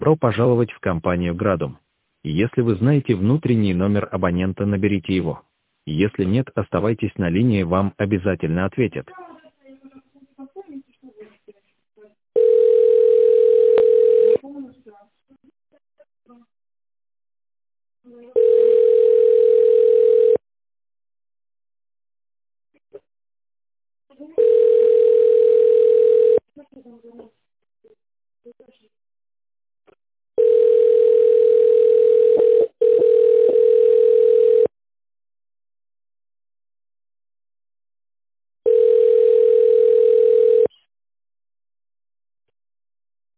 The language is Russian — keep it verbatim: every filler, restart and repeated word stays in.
Добро пожаловать в компанию Gradum. Если вы знаете внутренний номер абонента, наберите его. Если нет, оставайтесь на линии, вам обязательно ответят.